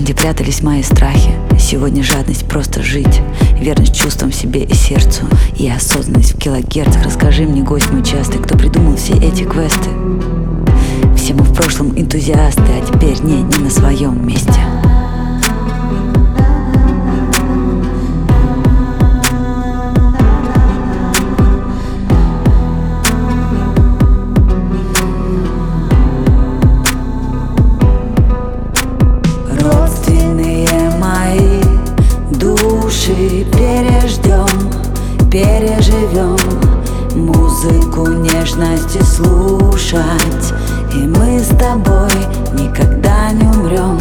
Там, где прятались мои страхи, сегодня жадность просто жить, верность чувствам себе и сердцу, и осознанность в килогерцах. Расскажи мне, гость мой частый, кто придумал все эти квесты. Все мы в прошлом энтузиасты, а теперь не на своем месте. Родственные мои души переждем, переживем, музыку нежности слушать, и мы с тобой никогда не умрем.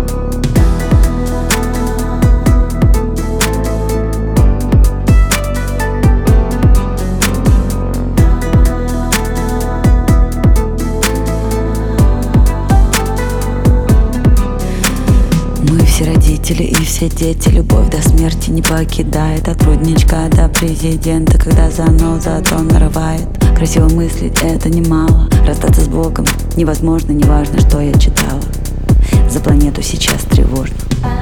Мы все родители и все дети, любовь до смерти не покидает, от рудничка до президента, когда заноза, то нарывает. Красиво мыслить это немало, расстаться с Богом невозможно, неважно, что я читала. За планету сейчас тревожно.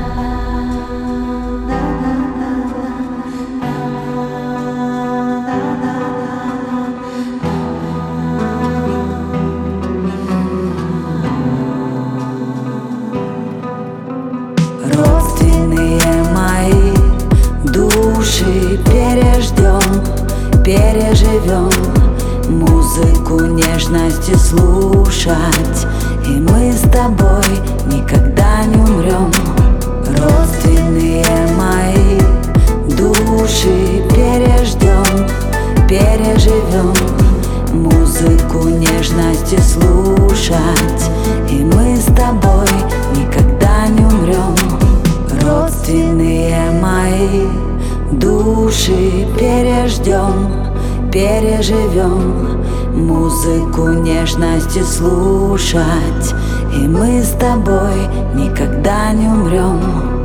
Родственные мои души переждем, переживем, музыку нежности слушать, и мы с тобой никогда не умрем. Родственные мои души переждем, переживем, музыку нежности слушать, и мы с тобой никогда не умрем. Родственные мои души переждем, переживем, музыку нежности слушать, и мы с тобой никогда не умрем.